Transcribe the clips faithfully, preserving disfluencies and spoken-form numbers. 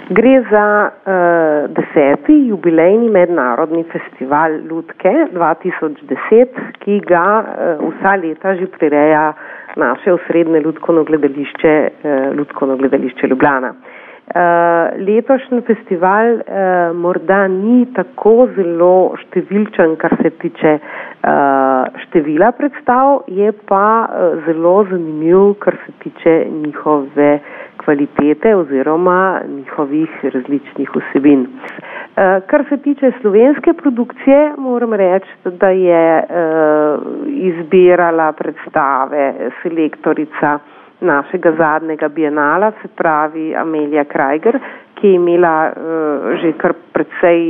Gre za uh, deseti jubilejni mednarodni festival lutke dva tisoč deset, ki ga uh, vsa leta že prireja naše osrednje lutkovno gledališče, uh, lutkovno gledališče Ljubljana. Uh, letošnji festival uh, morda ni tako zelo številčen, kar se tiče uh, števila predstav, je pa uh, zelo zanimiv, kar se tiče njihove kvalitete oziroma njihovih različnih vsebin. Uh, kar se tiče slovenske produkcije, moram reči, da je uh, izbirala predstave selektorica našega zadnjega bienala, se pravi Amelija Krajger, ki je imela uh, že kar precej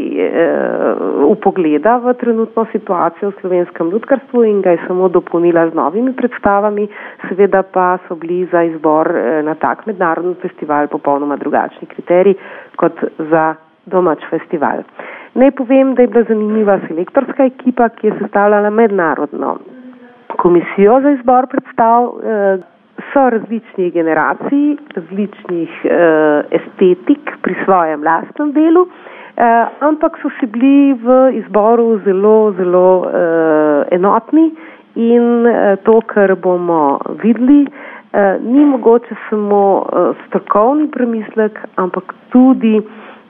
uh, upogleda v trenutno situacijo v slovenskem lutkarstvu in ga je samo dopolnila z novimi predstavami, seveda pa so bili za izbor uh, na tak mednarodni festival popolnoma drugačni kriteriji kot za domač festival. Naj povem, da je bila zanimiva selektorska ekipa, ki je sestavljala mednarodno komisijo za izbor predstav, uh, so različnih generacij, različnih uh, estetik pri svojem lastnem delu, uh, ampak so si bili v izboru zelo, zelo uh, enotni in uh, to, kar bomo videli, uh, ni mogoče samo uh, strokovni premislek, ampak tudi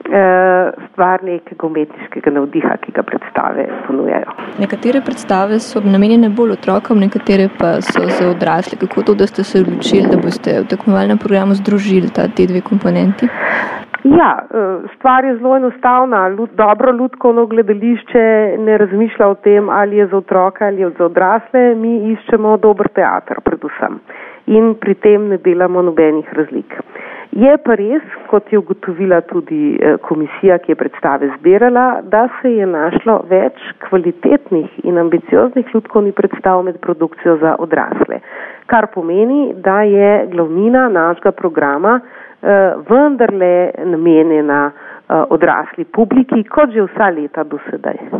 stvar nekega umetniškega navdiha, ki ga predstave ponujajo. Nekatere predstave so namenjene bolj otrokom, nekatere pa so za odrasle. Kako to, da ste se odločili, da boste v tekmovalnem programu združili ta te dve komponenti? Ja, stvar je zelo enostavna. Dobro lutkovno gledališče ne razmišlja o tem, ali je za otroka ali je za odrasle. Mi iščemo dober teater predvsem in pri tem ne delamo nobenih razlik. Je pa res, kot je ugotovila tudi komisija, ki je predstave zbirala, da se je našlo več kvalitetnih in ambicioznih lutkovnih predstav med produkcijo za odrasle, kar pomeni, da je glavnina našega programa eh, vendarle namenjena eh, odrasli publiki, kot že vsa leta do sedaj.